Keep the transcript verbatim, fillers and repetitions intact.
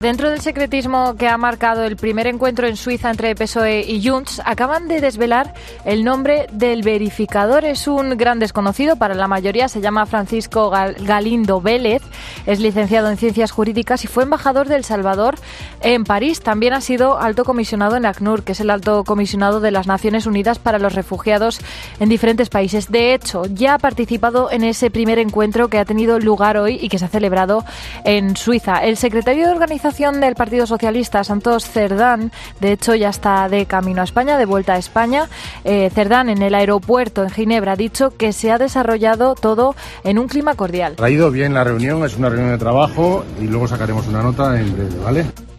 Dentro del secretismo que ha marcado el primer encuentro en Suiza entre P S O E y Junts, acaban de desvelar el nombre del verificador. Es un gran desconocido para la mayoría, se llama Francisco Galindo Vélez, es licenciado en Ciencias Jurídicas y fue embajador de El Salvador en París. También ha sido alto comisionado en ACNUR, que es el alto comisionado de las Naciones Unidas para los Refugiados en diferentes países. De hecho, ya ha participado en ese primer encuentro que ha tenido lugar hoy y que se ha celebrado en Suiza. El secretario de Organización del Partido Socialista, Santos Cerdán, de hecho ya está de camino a España, de vuelta a España. Eh, Cerdán en el aeropuerto en Ginebra ha dicho que se ha desarrollado todo en un clima cordial. Ha ido bien la reunión, es una reunión de trabajo y luego sacaremos una nota en breve, ¿vale?